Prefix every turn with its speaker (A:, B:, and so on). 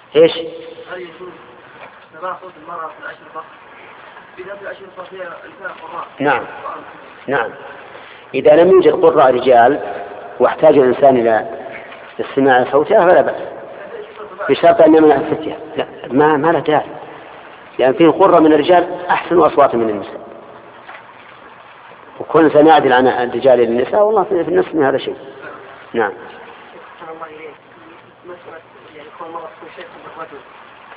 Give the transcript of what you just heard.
A: إيش؟
B: هل يجوز سماع صوت المرأة في الأشرطة؟ إذا في الأشرطة فيها إنسان قراء.
A: نعم نعم، إذا لم يوجد قراء رجال واحتاج الإنسان إلى استماع صوتها فلا بأس، بشرط أن يمنع الفتية. لا، ما له داعي، لأن فيه قرة من الرجال أحسن أصوات من النساء، وكل إنسان يعدل عن الرجال للنساء، والله في النصف من هذا شيء. نعم.
B: مسألة يعني كون مرة تكون شيخ بالرجل